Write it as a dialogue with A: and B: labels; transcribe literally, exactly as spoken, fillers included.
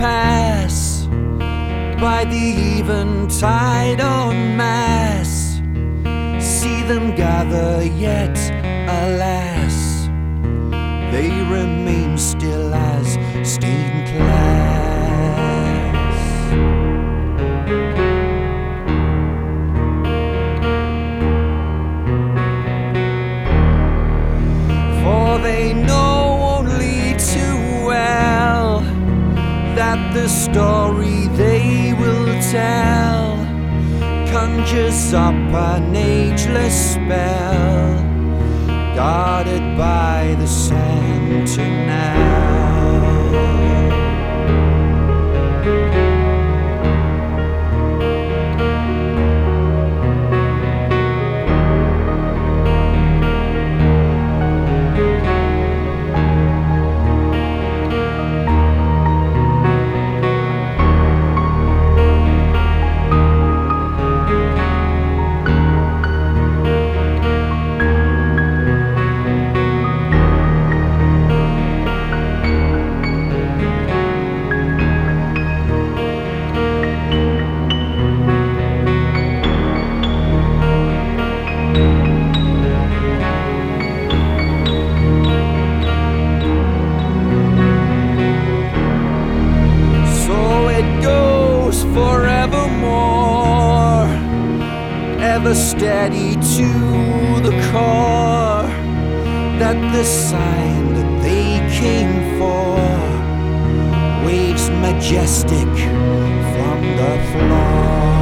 A: pass by the eventide en masse. See them gather, yet alas, they remain still as stained glass. For they know only too well that the story they will tell conjures up an ageless spell, guarded by the sentinel. Forevermore, ever steady to the core, that the sign that they came for waves majestic from the floor.